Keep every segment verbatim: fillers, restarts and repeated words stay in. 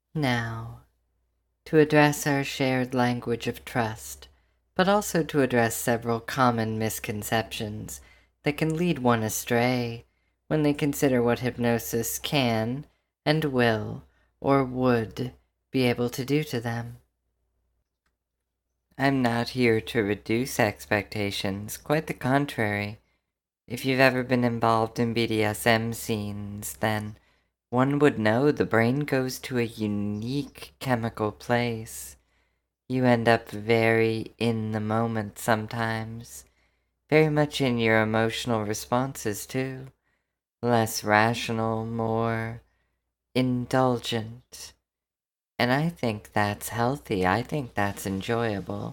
Now, to address our shared language of trust, but also to address several common misconceptions that can lead one astray when they consider what hypnosis can and will or would be able to do to them. I'm not here to reduce expectations, quite the contrary. If you've ever been involved in B D S M scenes, then one would know the brain goes to a unique chemical place. You end up very in the moment sometimes, very much in your emotional responses too, less rational, more indulgent. And I think that's healthy, I think that's enjoyable.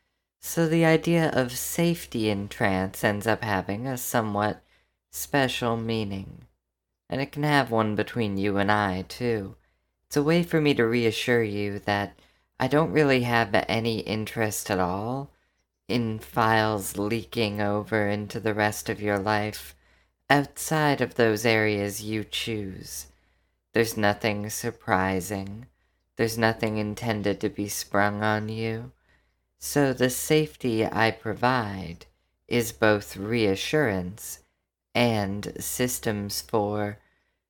So the idea of safety in trance ends up having a somewhat special meaning. And it can have one between you and I, too. It's a way for me to reassure you that I don't really have any interest at all in files leaking over into the rest of your life outside of those areas you choose. There's nothing surprising. There's nothing intended to be sprung on you. So the safety I provide is both reassurance and systems for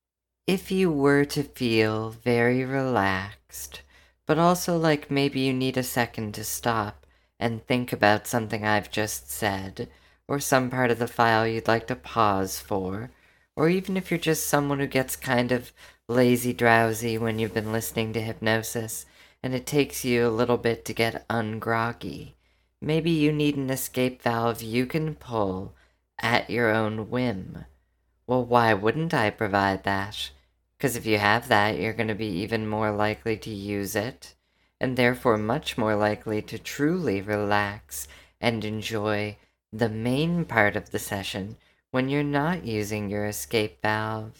if you were to feel very relaxed, but also like maybe you need a second to stop and think about something I've just said, or some part of the file you'd like to pause for, or even if you're just someone who gets kind of lazy drowsy when you've been listening to hypnosis, and it takes you a little bit to get ungroggy. Maybe you need an escape valve you can pull at your own whim. Well, why wouldn't I provide that? Because if you have that, you're going to be even more likely to use it, and therefore much more likely to truly relax and enjoy the main part of the session when you're not using your escape valve.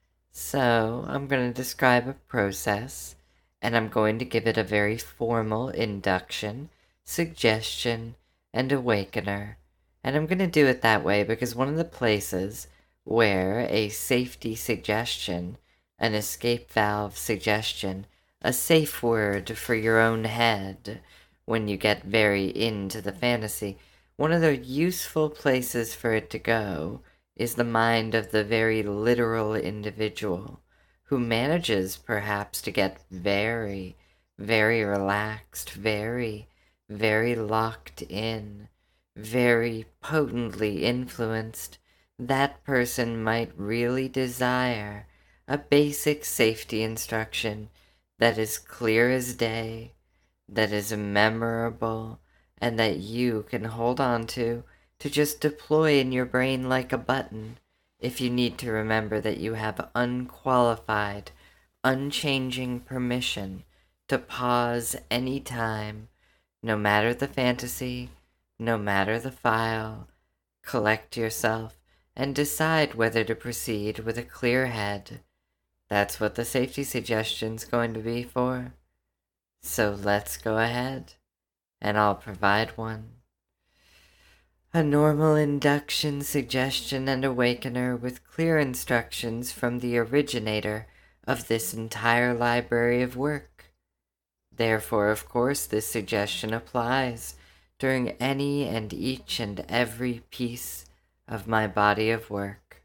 So, I'm going to describe a process, and I'm going to give it a very formal induction, suggestion, and awakener. And I'm going to do it that way because one of the places where a safety suggestion, an escape valve suggestion, a safe word for your own head when you get very into the fantasy, one of the useful places for it to go is the mind of the very literal individual who manages perhaps to get very, very relaxed, very, very locked in, very potently influenced. That person might really desire a basic safety instruction that is clear as day, that is memorable, and that you can hold on to to just deploy in your brain like a button if you need to remember that you have unqualified, unchanging permission to pause any time, no matter the fantasy, no matter the file. Collect yourself and decide whether to proceed with a clear head. That's what the safety suggestion's going to be for. So let's go ahead, and I'll provide one. A normal induction, suggestion, and awakener with clear instructions from the originator of this entire library of work. Therefore, of course, this suggestion applies during any and each and every piece of my body of work.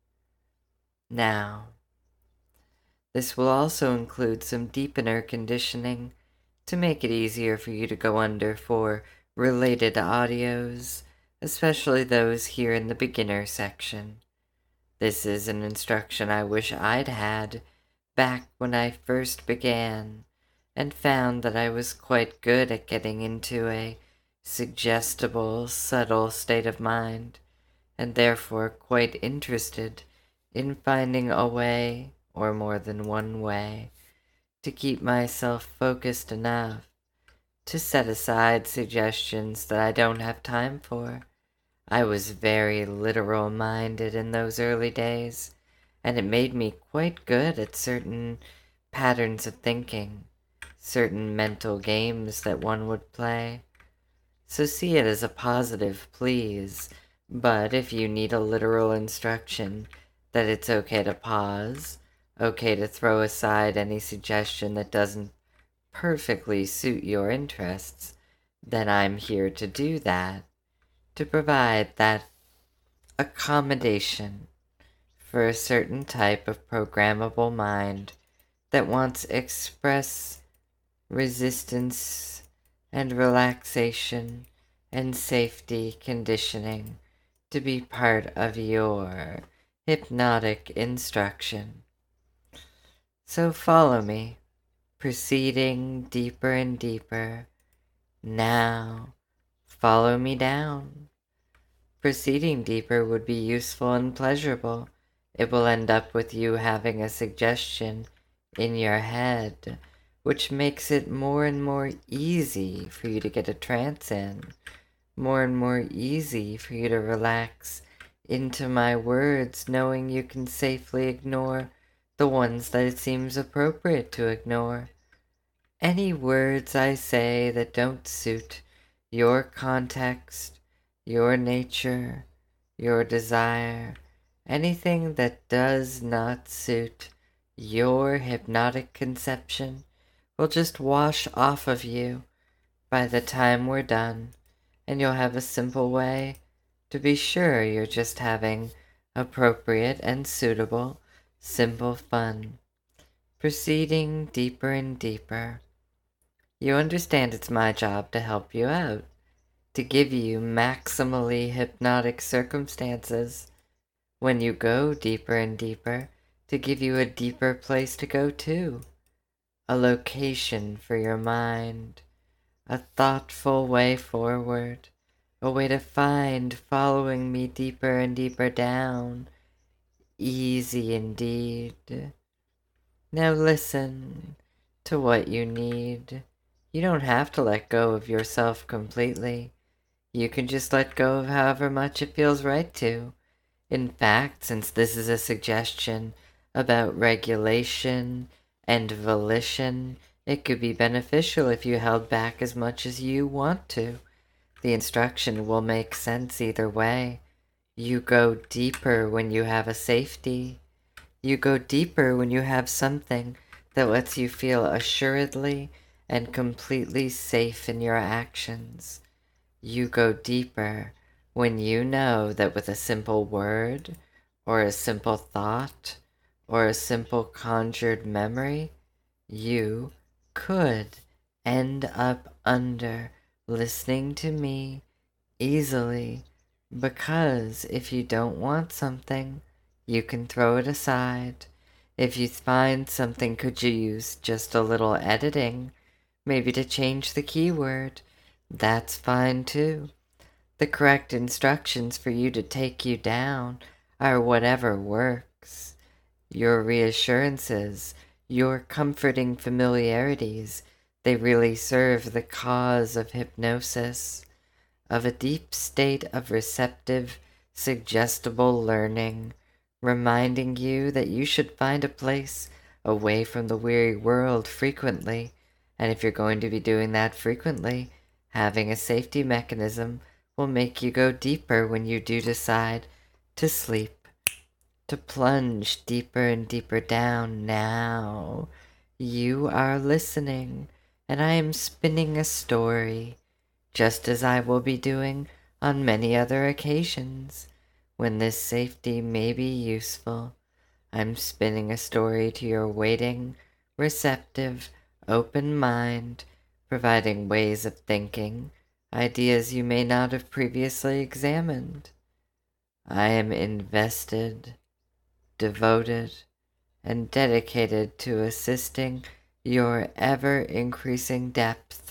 Now, this will also include some deepener conditioning to make it easier for you to go under for related audios, especially those here in the beginner section. This is an instruction I wish I'd had back when I first began and found that I was quite good at getting into a suggestible, subtle state of mind, and therefore quite interested in finding a way, or more than one way, to keep myself focused enough to set aside suggestions that I don't have time for. I was very literal-minded in those early days, and it made me quite good at certain patterns of thinking, certain mental games that one would play. So see it as a positive, please, but if you need a literal instruction that it's okay to pause, okay to throw aside any suggestion that doesn't perfectly suit your interests, then I'm here to do that, to provide that accommodation for a certain type of programmable mind that wants express resistance and relaxation and safety conditioning to be part of your hypnotic instruction. So follow me, proceeding deeper and deeper. Now, follow me down. Proceeding deeper would be useful and pleasurable. It will end up with you having a suggestion in your head, which makes it more and more easy for you to get a trance in, more and more easy for you to relax into my words, knowing you can safely ignore the ones that it seems appropriate to ignore. Any words I say that don't suit your context, your nature, your desire, anything that does not suit your hypnotic conception will just wash off of you by the time we're done, and you'll have a simple way to be sure you're just having appropriate and suitable, simple fun, proceeding deeper and deeper. You understand it's my job to help you out, to give you maximally hypnotic circumstances when you go deeper and deeper, to give you a deeper place to go to, a location for your mind, a thoughtful way forward, a way to find following me deeper and deeper down. Easy indeed. Now listen to what you need. You don't have to let go of yourself completely. You can just let go of however much it feels right to. In fact, since this is a suggestion about regulation and volition, it could be beneficial if you held back as much as you want to. The instruction will make sense either way. You go deeper when you have a safety. You go deeper when you have something that lets you feel assuredly and completely safe in your actions. You go deeper when you know that with a simple word, or a simple thought, or a simple conjured memory, you could end up under listening to me easily, because if you don't want something, you can throw it aside. If you find something could use just a little editing, maybe to change the keyword, that's fine too. The correct instructions for you to take you down are whatever works. Your reassurances, your comforting familiarities, they really serve the cause of hypnosis, of a deep state of receptive, suggestible learning, reminding you that you should find a place away from the weary world frequently, and if you're going to be doing that frequently, having a safety mechanism will make you go deeper when you do decide to sleep, to plunge deeper and deeper down. Now you are listening, and I am spinning a story, just as I will be doing on many other occasions when this safety may be useful. I'm spinning a story to your waiting, receptive, open mind, providing ways of thinking, ideas you may not have previously examined. I am invested, devoted, and dedicated to assisting your ever-increasing depth.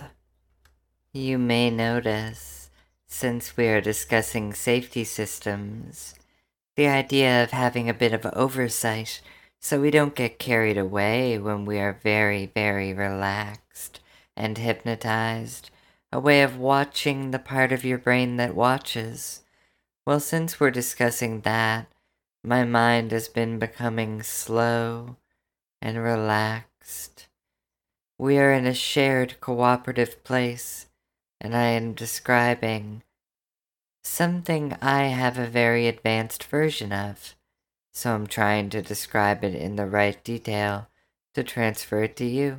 You may notice, since we are discussing safety systems, the idea of having a bit of oversight so we don't get carried away when we are very, very relaxed and hypnotized, a way of watching the part of your brain that watches. Well, since we're discussing that, my mind has been becoming slow and relaxed. We are in a shared cooperative place, and I am describing something I have a very advanced version of, so I'm trying to describe it in the right detail to transfer it to you.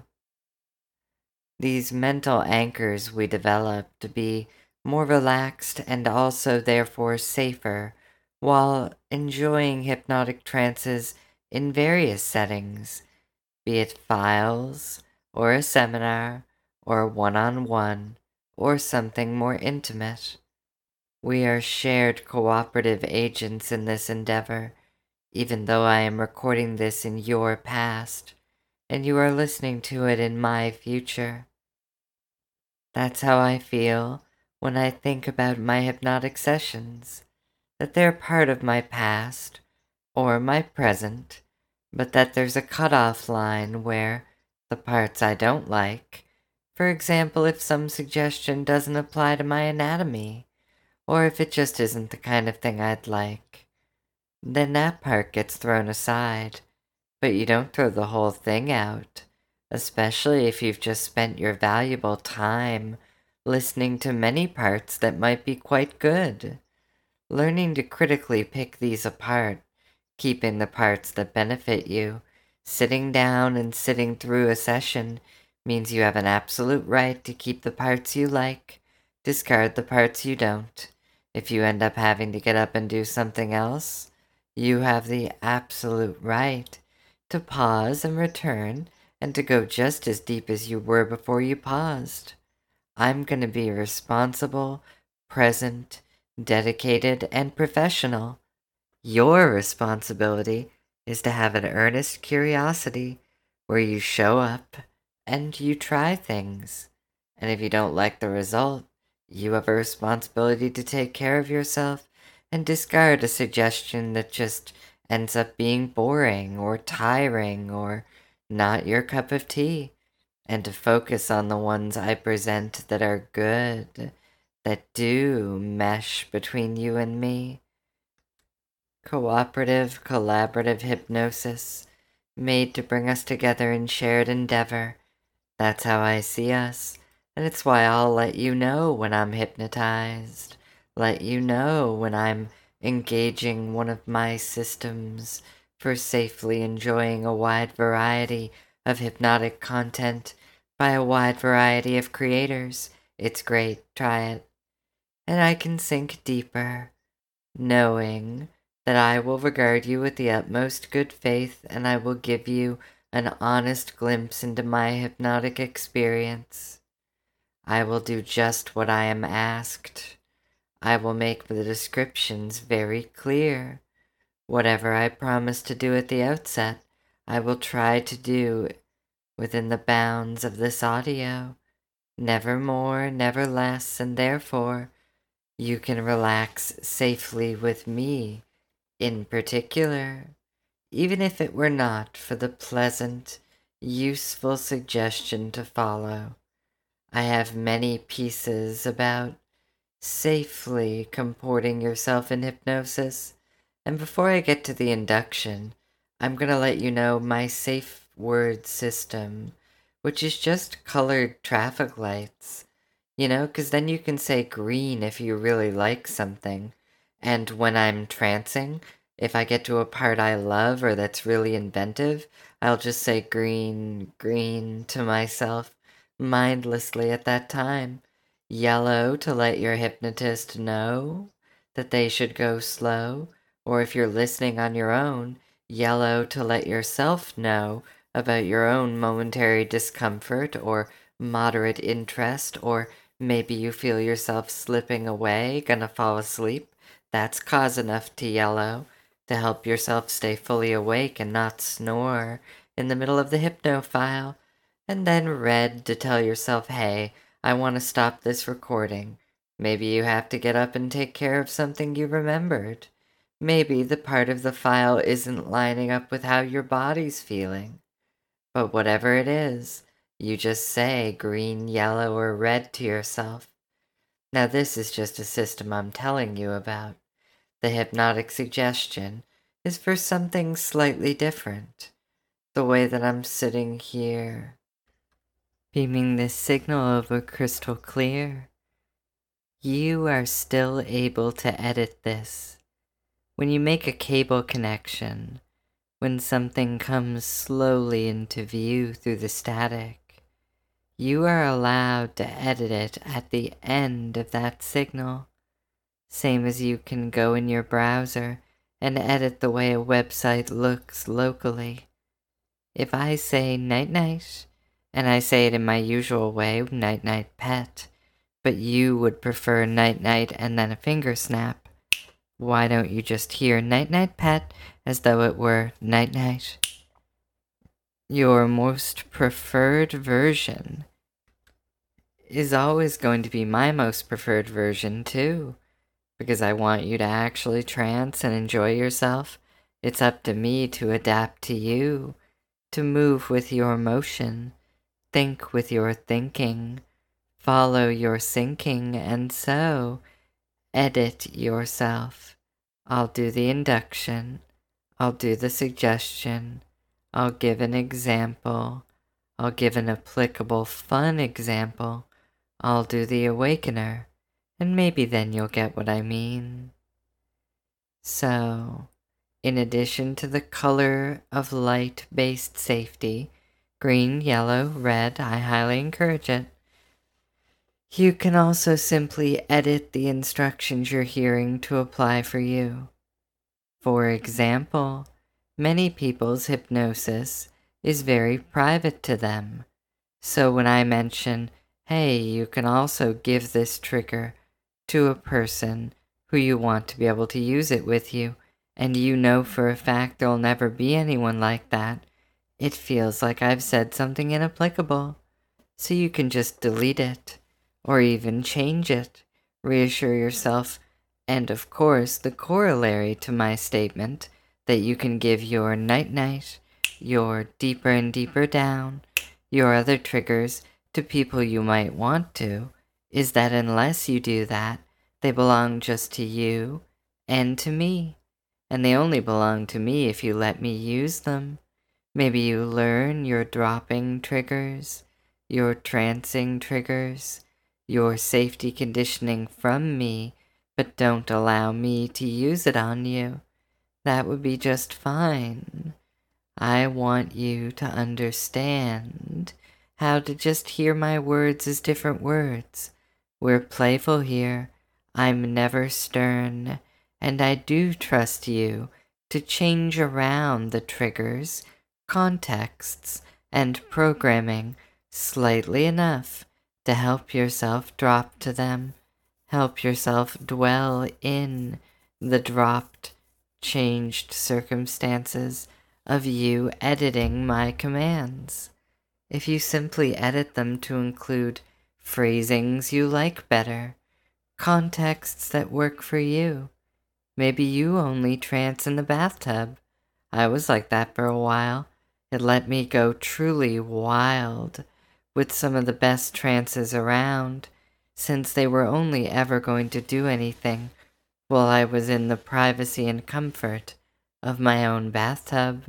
These mental anchors we develop to be more relaxed and also therefore safer while enjoying hypnotic trances in various settings, be it files, or a seminar, or one-on-one, or something more intimate. We are shared cooperative agents in this endeavor, even though I am recording this in your past, and you are listening to it in my future. That's how I feel when I think about my hypnotic sessions, that they're part of my past, or my present, but that there's a cutoff line where the parts I don't like, for example, if some suggestion doesn't apply to my anatomy, or if it just isn't the kind of thing I'd like, then that part gets thrown aside, but you don't throw the whole thing out, especially if you've just spent your valuable time listening to many parts that might be quite good. Learning to critically pick these apart, keeping the parts that benefit you, sitting down and sitting through a session means you have an absolute right to keep the parts you like, discard the parts you don't. If you end up having to get up and do something else, you have the absolute right to pause and return and to go just as deep as you were before you paused. I'm going to be responsible, present, dedicated, and professional. Your responsibility is to have an earnest curiosity where you show up and you try things. And if you don't like the result, you have a responsibility to take care of yourself and discard a suggestion that just ends up being boring or tiring or not your cup of tea, and to focus on the ones I present that are good, that do mesh between you and me. Cooperative, collaborative hypnosis, made to bring us together in shared endeavor. That's how I see us, and it's why I'll let you know when I'm hypnotized, let you know when I'm engaging one of my systems for safely enjoying a wide variety of hypnotic content by a wide variety of creators. It's great, try it. And I can sink deeper, knowing that I will regard you with the utmost good faith, and I will give you an honest glimpse into my hypnotic experience. I will do just what I am asked. I will make the descriptions very clear. Whatever I promise to do at the outset, I will try to do within the bounds of this audio. Never more, never less, and therefore you can relax safely with me in particular, even if it were not for the pleasant, useful suggestion to follow. I have many pieces about safely comporting yourself in hypnosis, and before I get to the induction, I'm going to let you know my safe word system, which is just colored traffic lights. You know, because then you can say green if you really like something. And when I'm trancing, if I get to a part I love or that's really inventive, I'll just say green, green to myself mindlessly at that time. Yellow to let your hypnotist know that they should go slow. Or if you're listening on your own, yellow to let yourself know about your own momentary discomfort or moderate interest, or maybe you feel yourself slipping away, gonna fall asleep. That's cause enough to yellow, to help yourself stay fully awake and not snore in the middle of the hypnophile. And then red to tell yourself, hey, I want to stop this recording. Maybe you have to get up and take care of something you remembered. Maybe the part of the file isn't lining up with how your body's feeling. But whatever it is, you just say green, yellow, or red to yourself. Now this is just a system I'm telling you about. The hypnotic suggestion is for something slightly different. The way that I'm sitting here, beaming this signal over crystal clear, you are still able to edit this. when you make a cable connection, when something comes slowly into view through the static, you are allowed to edit it at the end of that signal, same as you can go in your browser and edit the way a website looks locally. If I say night-night, and I say it in my usual way, night-night pet, but you would prefer night-night and then a finger snap, why don't you just hear night-night pet as though it were night-night? Your most preferred version is always going to be my most preferred version too, because I want you to actually trance and enjoy yourself. It's up to me to adapt to you, to move with your motion, think with your thinking, follow your sinking, and so edit yourself. I'll do the induction, I'll do the suggestion, I'll give an example, I'll give an applicable fun example, I'll do the awakener, and maybe then you'll get what I mean. So, in addition to the color of light-based safety, green, yellow, red, I highly encourage it, you can also simply edit the instructions you're hearing to apply for you. For example, many people's hypnosis is very private to them. So when I mention, hey, you can also give this trigger to a person who you want to be able to use it with you, and you know for a fact there'll never be anyone like that, it feels like I've said something inapplicable. So you can just delete it, or even change it, reassure yourself, and of course the corollary to my statement that you can give your night-night, your deeper and deeper down, your other triggers to people you might want to, is that unless you do that, they belong just to you and to me, and they only belong to me if you let me use them. Maybe you learn your dropping triggers, your trancing triggers, your safety conditioning from me, but don't allow me to use it on you. That would be just fine. I want you to understand how to just hear my words as different words. We're playful here. I'm never stern, and I do trust you to change around the triggers, contexts, and programming slightly enough to help yourself drop to them, help yourself dwell in the dropped, changed circumstances of you editing my commands. If you simply edit them to include phrasings you like better, contexts that work for you, maybe you only trance in the bathtub. I was like that for a while. It let me go truly wild with some of the best trances around, since they were only ever going to do anything while I was in the privacy and comfort of my own bathtub.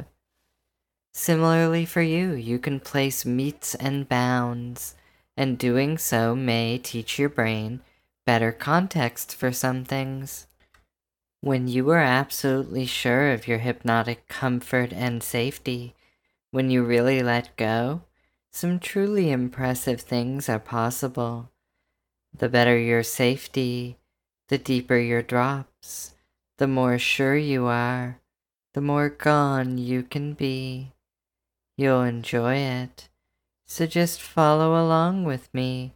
Similarly for you, you can place metes and bounds, and doing so may teach your brain better context for some things. When you are absolutely sure of your hypnotic comfort and safety, when you really let go, some truly impressive things are possible. The better your safety, the deeper your drops, the more sure you are, the more gone you can be. You'll enjoy it, so just follow along with me.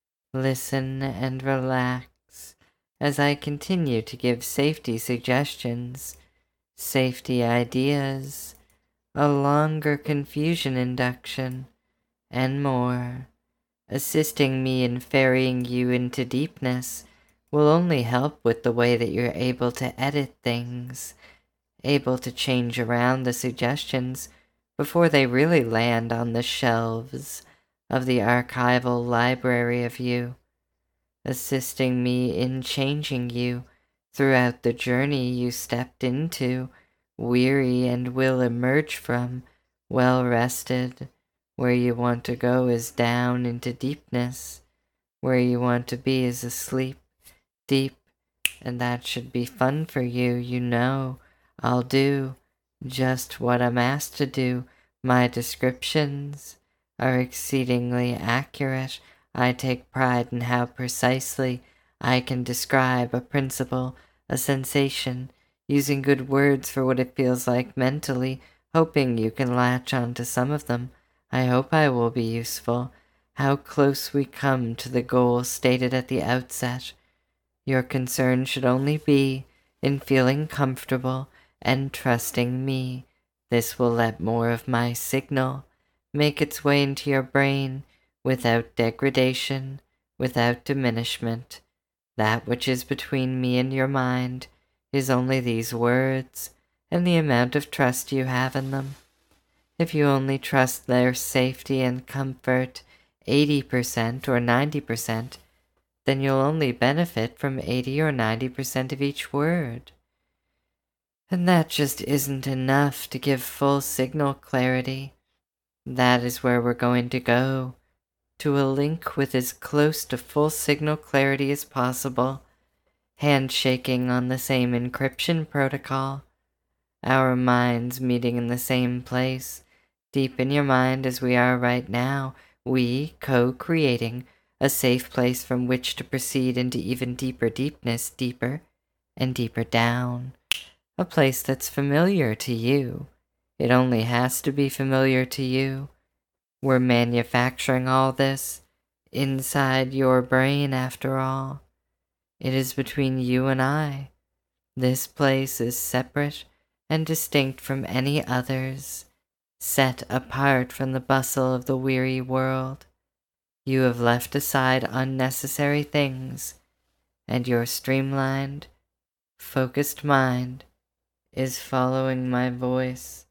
Listen and relax as I continue to give safety suggestions, safety ideas, a longer confusion induction, and more. Assisting me in ferrying you into deepness will only help with the way that you're able to edit things, able to change around the suggestions before they really land on the shelves of the archival library of you, assisting me in changing you throughout the journey you stepped into, weary and will emerge from, well rested. Where you want to go is down into deepness. Where you want to be is asleep, deep, And that should be fun for you, you know. I'll do just what I'm asked to do. My descriptions are exceedingly accurate. I take pride in how precisely I can describe a principle, a sensation, using good words for what it feels like mentally, hoping you can latch on to some of them. I hope I will be useful. How close we come to the goal stated at the outset. Your concern should only be in feeling comfortable and trusting me. This will let more of my signal make its way into your brain without degradation, without diminishment. That which is between me and your mind is only these words and the amount of trust you have in them. If you only trust their safety and comfort eighty percent or ninety percent, then you'll only benefit from eighty or ninety percent of each word. And that just isn't enough to give full signal clarity. That is where we're going to go, to a link with as close to full signal clarity as possible, handshaking on the same encryption protocol, our minds meeting in the same place, deep in your mind as we are right now, we co-creating a safe place from which to proceed into even deeper deepness, deeper and deeper down. A place that's familiar to you. It only has to be familiar to you. We're manufacturing all this inside your brain after all. It is between you and I. This place is separate and distinct from any others, set apart from the bustle of the weary world. You have left aside unnecessary things, and your streamlined, focused mind is following my voice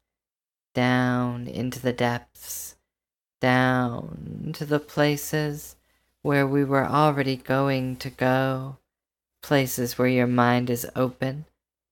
down into the depths, down to the places where we were already going to go, places where your mind is open,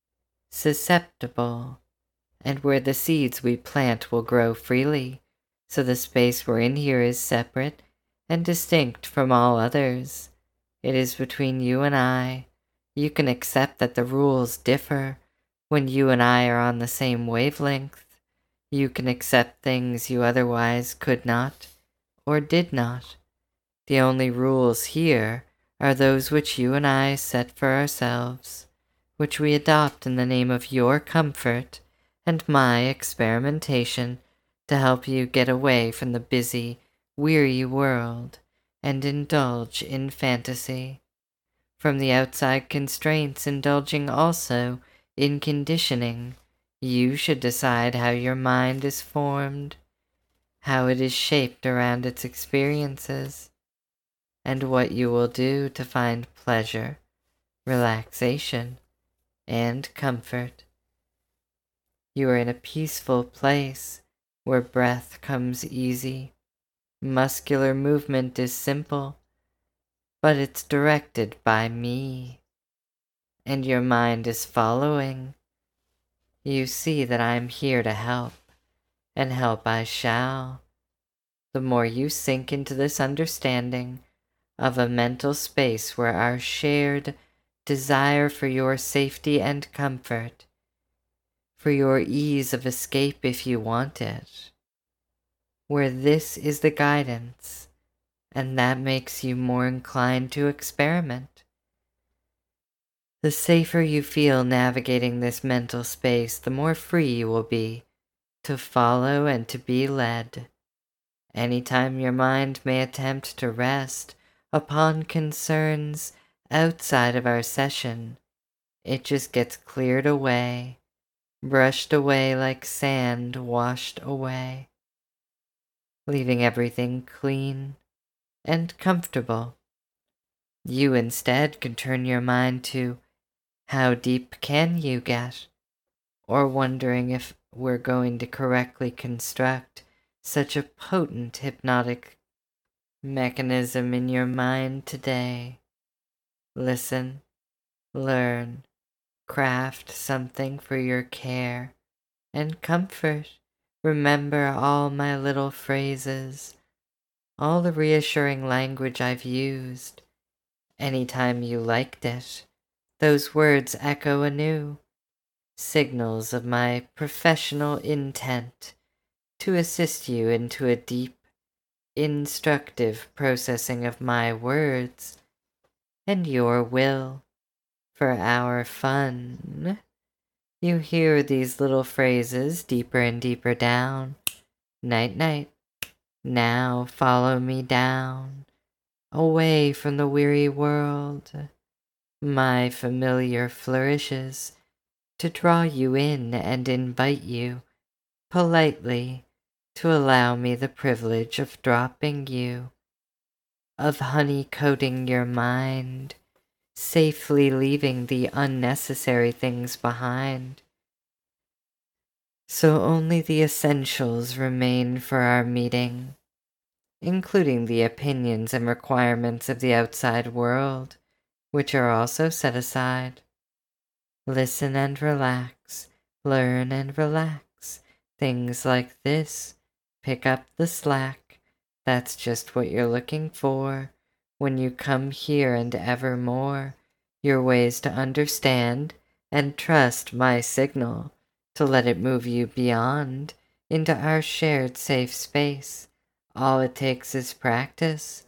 susceptible, and where the seeds we plant will grow freely, so the space we're in here is separate and distinct from all others. It is between you and I. You can accept that the rules differ when you and I are on the same wavelength. You can accept things you otherwise could not or did not. The only rules here are those which you and I set for ourselves, which we adopt in the name of your comfort and my experimentation to help you get away from the busy, weary world and indulge in fantasy. From the outside constraints indulging also in conditioning, you should decide how your mind is formed, how it is shaped around its experiences, and what you will do to find pleasure, relaxation, and comfort. You are in a peaceful place where breath comes easy. Muscular movement is simple, but it's directed by me, and your mind is following. You see that I'm here to help, and help I shall. The more you sink into this understanding of a mental space where our shared desire for your safety and comfort, for your ease of escape if you want it, where this is the guidance, and that makes you more inclined to experiment. The safer you feel navigating this mental space, the more free you will be to follow and to be led. Anytime your mind may attempt to rest upon concerns outside of our session, it just gets cleared away, brushed away like sand washed away, leaving everything clean and comfortable. You instead can turn your mind to how deep can you get, or wondering if we're going to correctly construct such a potent hypnotic mechanism in your mind today. Listen, learn, craft something for your care and comfort. Remember all my little phrases, all the reassuring language I've used. Anytime you liked it, Those words echo anew, signals of my professional intent to assist you into a deep, instructive processing of my words and your will for our fun. You hear these little phrases deeper and deeper down. Night, night. Now follow me down, away from the weary world. My familiar flourishes to draw you in and invite you politely to allow me the privilege of dropping you, of honey-coating your mind, safely leaving the unnecessary things behind. So only the essentials remain for our meeting, including the opinions and requirements of the outside world, which are also set aside. Listen and relax, learn and relax. Things like this, pick up the slack. That's just what you're looking for when you come here and evermore. Your ways to understand and trust my signal, to let it move you beyond into our shared safe space. All it takes is practice.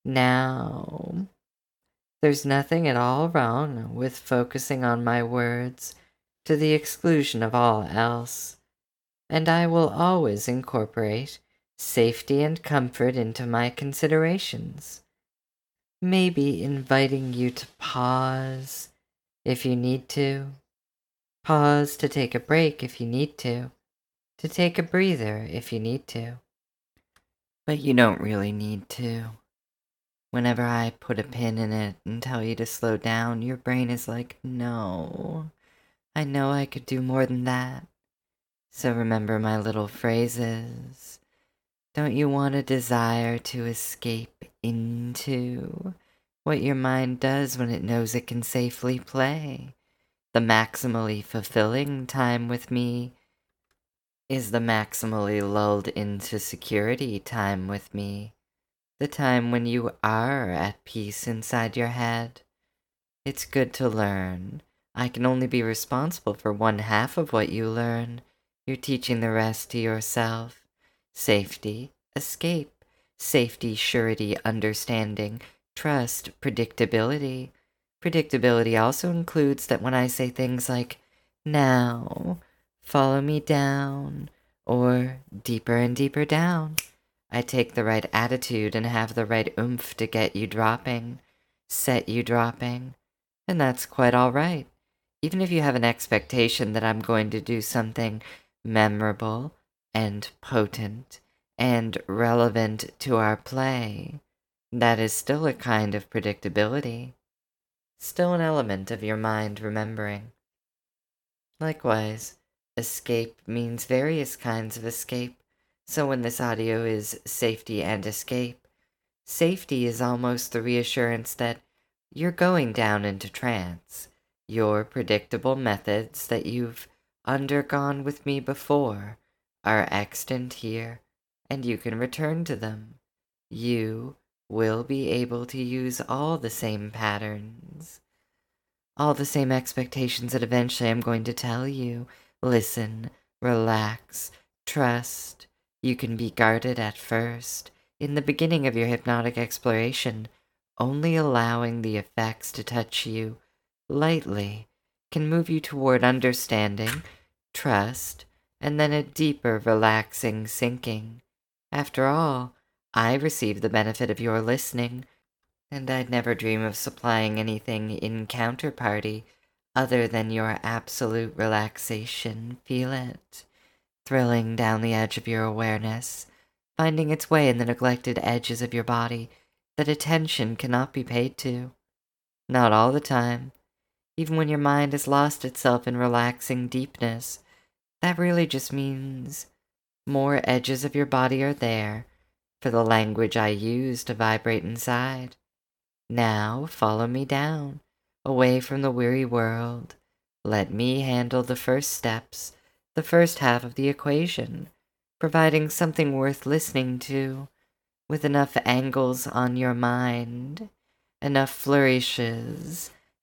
Now, there's nothing at all wrong with focusing on my words to the exclusion of all else, and I will always incorporate safety and comfort into my considerations. Maybe inviting you to pause if you need to. Pause to take a break if you need to. To take a breather if you need to. But you don't really need to. Whenever I put a pin in it and tell you to slow down, your brain is like, no, I know I could do more than that. So remember my little phrases. Don't you want a desire to escape into what your mind does when it knows it can safely play? The maximally fulfilling time with me is the maximally lulled into security time with me. The time when you are at peace inside your head. It's good to learn. I can only be responsible for one half of what you learn. You're teaching the rest to yourself. Safety, escape. Safety, surety, understanding, trust, predictability. Predictability also includes that when I say things like, now, follow me down, or deeper and deeper down, I take the right attitude and have the right oomph to get you dropping, set you dropping, and that's quite all right. Even if you have an expectation that I'm going to do something memorable and potent and relevant to our play, that is still a kind of predictability, still an element of your mind remembering. Likewise, escape means various kinds of escape. So when this audio is safety and escape, safety is almost the reassurance that you're going down into trance. Your predictable methods that you've undergone with me before are extant here, and you can return to them. You will be able to use all the same patterns, all the same expectations that eventually I'm going to tell you. Listen, relax, trust. You can be guarded at first, in the beginning of your hypnotic exploration. Only allowing the effects to touch you lightly can move you toward understanding, trust, and then a deeper, relaxing sinking. After all, I receive the benefit of your listening, and I'd never dream of supplying anything in counterparty other than your absolute relaxation. Feel it, thrilling down the edge of your awareness, finding its way in the neglected edges of your body that attention cannot be paid to. Not all the time. Even when your mind has lost itself in relaxing deepness, that really just means more edges of your body are there for the language I use to vibrate inside. Now follow me down, away from the weary world. Let me handle the first steps, the first half of the equation, providing something worth listening to, with enough angles on your mind, enough flourishes,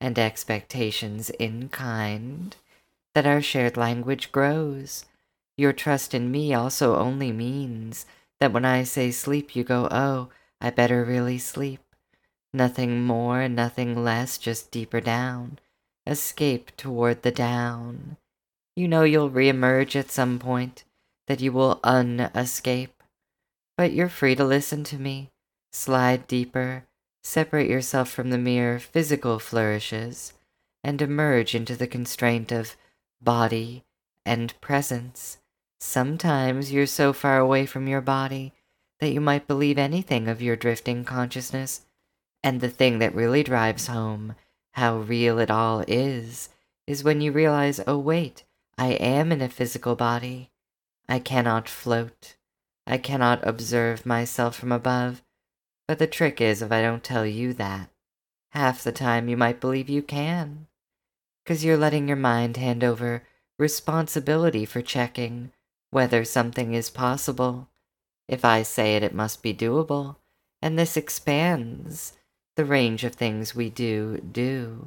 and expectations in kind, that our shared language grows. Your trust in me also only means that when I say sleep, you go, oh, I better really sleep. Nothing more, nothing less, just deeper down. Escape toward the down. You know you'll reemerge at some point, that you will unescape. But you're free to listen to me. Slide deeper, separate yourself from the mere physical flourishes, and emerge into the constraint of body and presence. Sometimes you're so far away from your body that you might believe anything of your drifting consciousness, and the thing that really drives home how real it all is, is when you realize, oh wait, I am in a physical body. I cannot float. I cannot observe myself from above. But the trick is, if I don't tell you that, half the time you might believe you can. 'Cause you're letting your mind hand over responsibility for checking whether something is possible. If I say it, it must be doable. And this expands the range of things we do do.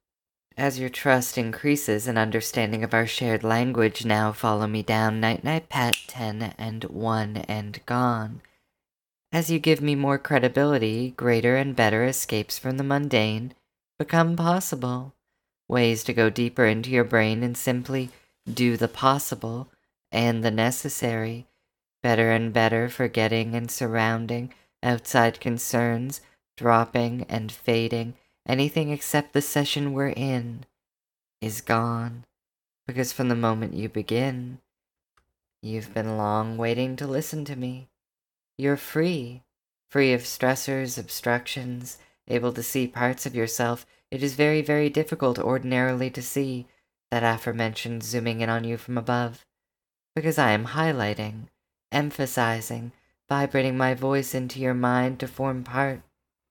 As your trust increases and understanding of our shared language, now follow me down, night night pat, ten and one and gone. As you give me more credibility, greater and better escapes from the mundane become possible. Ways to go deeper into your brain and simply do the possible and the necessary. Better and better forgetting and surrounding outside concerns, dropping and fading. Anything except the session we're in is gone. Because from the moment you begin, you've been long waiting to listen to me. You're free, free of stressors, obstructions, able to see parts of yourself it is very, very difficult ordinarily to see, that aforementioned zooming in on you from above. Because I am highlighting, emphasizing, vibrating my voice into your mind to form part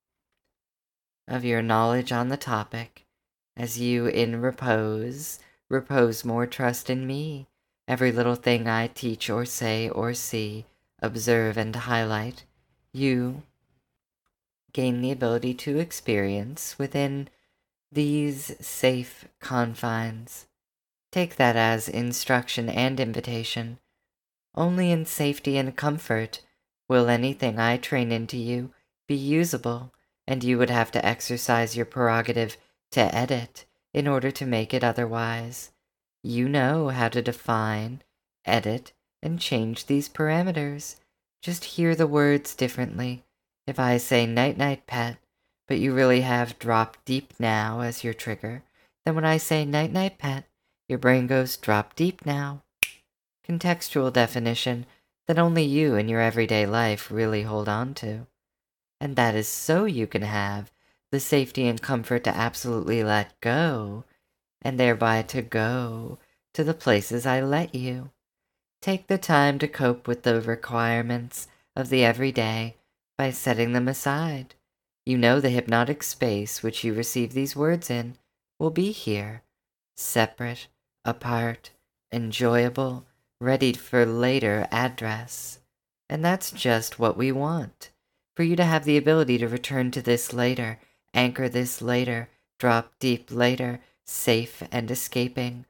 of your knowledge on the topic, as you in repose, repose more trust in me. Every little thing I teach or say or see, observe and highlight, you gain the ability to experience within these safe confines. Take that as instruction and invitation. Only in safety and comfort will anything I train into you be usable, and you would have to exercise your prerogative to edit in order to make it otherwise. You know how to define, edit, and change these parameters. Just hear the words differently. If I say night-night pet, but you really have drop deep now as your trigger, then when I say night-night pet, your brain goes drop deep now. Contextual definition that only you in your everyday life really hold on to. And that is so you can have the safety and comfort to absolutely let go, and thereby to go to the places I let you. Take the time to cope with the requirements of the everyday by setting them aside. You know the hypnotic space which you receive these words in will be here, separate, apart, enjoyable, ready for later address. And that's just what we want, for you to have the ability to return to this later, anchor this later, drop deep later, safe and escaping.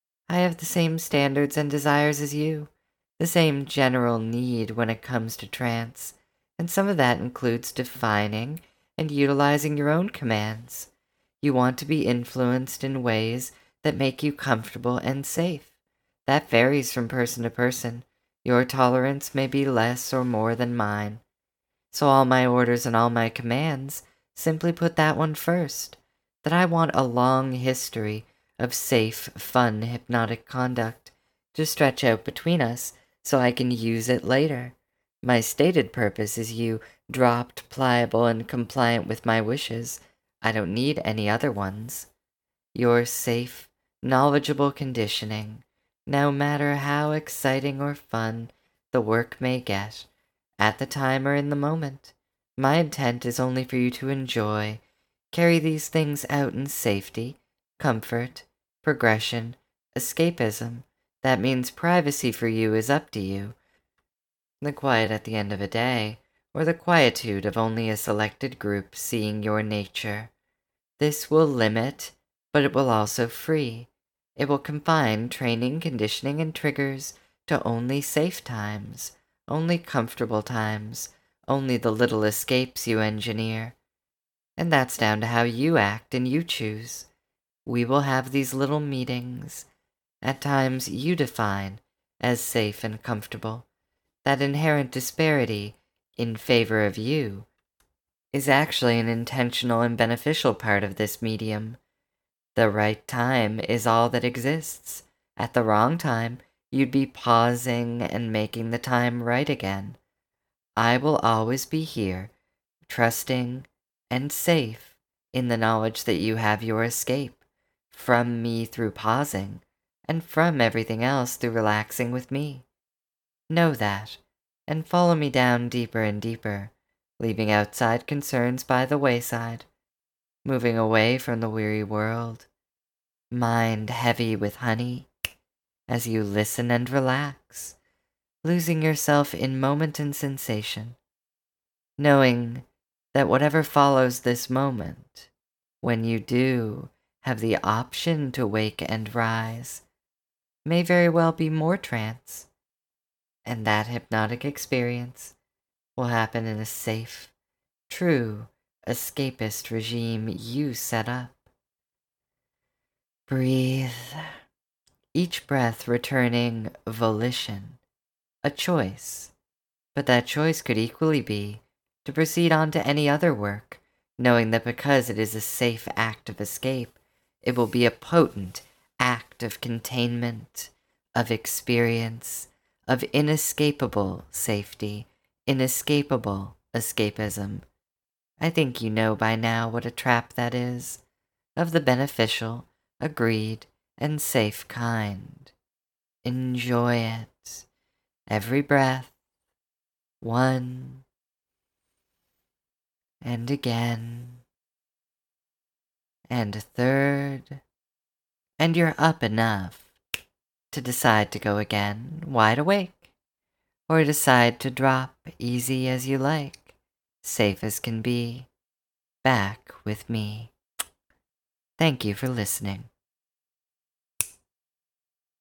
I have the same standards and desires as you, the same general need when it comes to trance, and some of that includes defining and utilizing your own commands. You want to be influenced in ways that make you comfortable and safe. That varies from person to person. Your tolerance may be less or more than mine. So all my orders and all my commands simply put that one first, that I want a long history of safe, fun, hypnotic conduct to stretch out between us so I can use it later. My stated purpose is you dropped, pliable, and compliant with my wishes. I don't need any other ones. Your safe, knowledgeable conditioning, no matter how exciting or fun the work may get, at the time or in the moment. My intent is only for you to enjoy, carry these things out in safety, comfort, progression, escapism. That means privacy for you is up to you. The quiet at the end of a day, or the quietude of only a selected group seeing your nature. This will limit, but it will also free. It will confine training, conditioning, and triggers to only safe times, only comfortable times, only the little escapes you engineer. And that's down to how you act and you choose. We will have these little meetings. At times you define as safe and comfortable. That inherent disparity in favor of you is actually an intentional and beneficial part of this medium. The right time is all that exists. At the wrong time, you'd be pausing and making the time right again. I will always be here, trusting and safe in the knowledge that you have your escape from me through pausing and from everything else through relaxing with me. Know that, and follow me down deeper and deeper, leaving outside concerns by the wayside, moving away from the weary world, mind heavy with honey, as you listen and relax, losing yourself in moment and sensation, knowing that whatever follows this moment, when you do have the option to wake and rise, may very well be more trance, and that hypnotic experience will happen in a safe, true, escapist regime you set up. Breathe, each breath returning volition, a choice, but that choice could equally be to proceed on to any other work, knowing that because it is a safe act of escape, it will be a potent act of containment, of experience, of inescapable safety, inescapable escapism. I think you know by now what a trap that is, of the beneficial, agreed, and safe kind. Enjoy it. Every breath. One. And again. And a third. And you're up enough to decide to go again, wide awake, or decide to drop easy as you like, safe as can be, back with me. Thank you for listening.